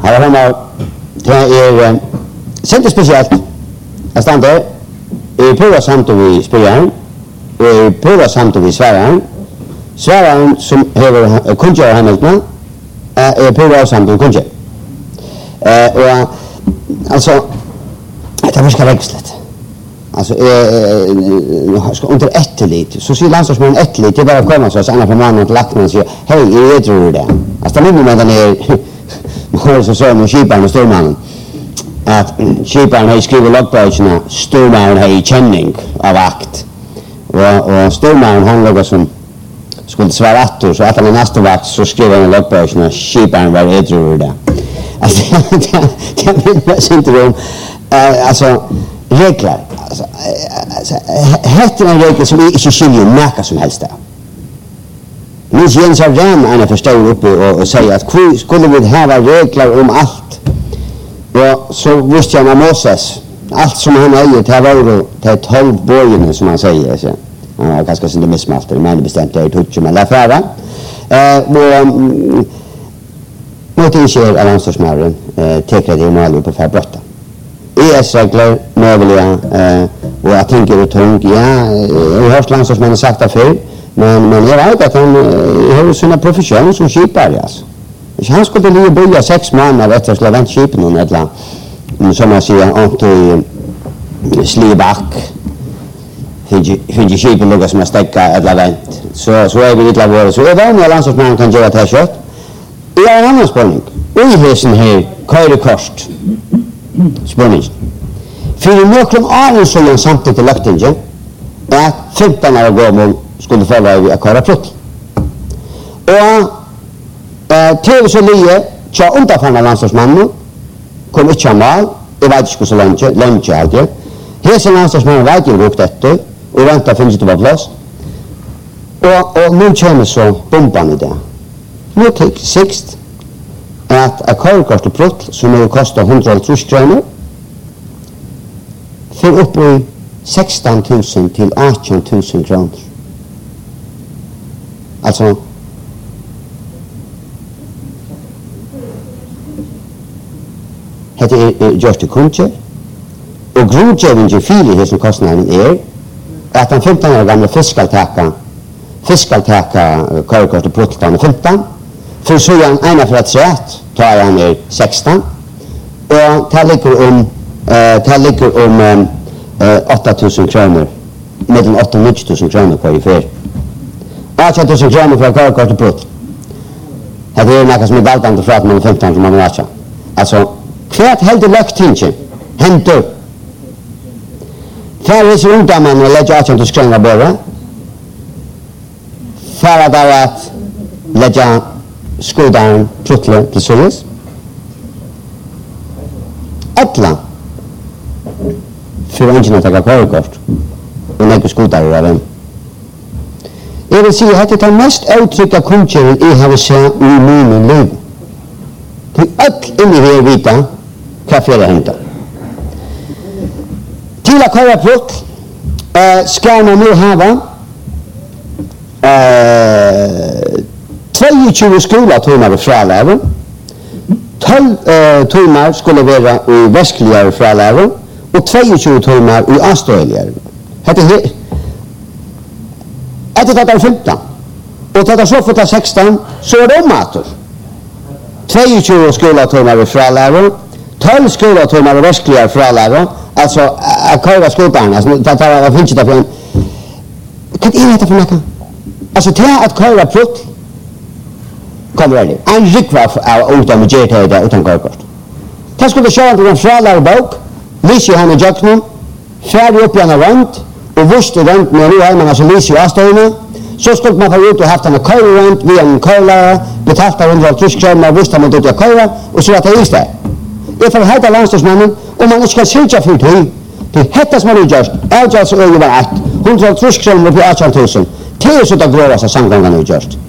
Här har man det sent speciellt att stanna i pura samtal vi spelar och pura samtal vi svarar som har kunskap Hamilton är pura samtal kunskap och alltså det var ska växlat alltså under etterlit så ser landslagsmannen etterlit det bara komma så att andra på mannen till lacknen och säger hej jag tror det alltså det är den är hur så som skiparen och stormannen att skiparen har skrivit loggböckerna stormannen har i känning av akt och stormannen han låg som skulle svara attor så att han nästa vakt så skriver han loggböckerna skiparen var jag tror det alltså det är inte om alltså regler alltså heter en regel som inte skiljer något som helst där. Nu Jens har redan en förstår uppe och säger att skulle vi ha regler om allt och så visste jag med Moses allt som han äger till var det 12 borgarna som han säger så han har ganska sin missmaster men bestämt det tog ju med la fara och det sker av ansvarsmären tecknar det mål på förbrotta ES-regler möjliga och jag tänker att tung jag har landslagsmännen sagt det förr men jag vet att han har sina professioner som skipare alltså. Han skulle börja 6 månader efter slavent skipen och nedla som man säger anto slibak finns skipen något som är stäcka eller vänt så är vi lite våra så är det när landslagsmännen kan göra det här kött jag har en annan spårning och i hesen här körekost spårning för någon annan så är samtidigt till löktingen att 15 år gammal skulle få vara att köra plott och till så lite tja underfallna landslagsmannen kom inte mal jag vet inte så länge hade hesen landslagsmannen vet ju rukt efter och väntar finns det på plats och nu kommer så bomban i det nu till sist att köra plott som kostar 130 kronor för upp i 16 000 till 18 000 kronor alltså det är just det kunde och grundgivningen för det som kostnaden är att den 15 år gamla fiskaltäka körkort och plottan 15 för så är han ena för att säga att tar han är 16 och det ligger om 8 000 kronor mellan 8 och 9 000 kronor på ungefär 18 000 kronor för körkort och plott det är något som är valtande för att man är 15 som man är alltså kvart helt löktingen hämtar för så runt man och lägger 18 000 kronor bara för att lägga skulden plottle till såles alla för att inte ta körkort och lägga skulder av den jag vill säga att det är mest uttrycka kunskapen i har sett i min liv till allt in i det vita kaffe det hämtar till att köra plott ska man nu ha 22 skolatimmar fraläro 12 timmar skulle vara i västligare fraläro och 22 timmar i östligare det tar 15 och tar så för 16 så är det mator 22 skolatimmar fraläro 12 skolatimmar i västligare fraläro alltså att köra skolan alltså det tar finns det för kan är det för något alltså till att köra plott kommer det en rikva av utan budget där utan körkort det skulle köra till en fralarbok lyser han i jacknon färdig upp igen runt och visst runt när nu har man alltså lyser avstående så skulle man få ut och haft en köra runt via en köra betalt 130 kronor visst man då köra och så att det är just det är för hela landslagsmannen och man ska söka för det heter som man just alltså är ju bara 130 kronor på 18 000 till så att gråa så samgångarna just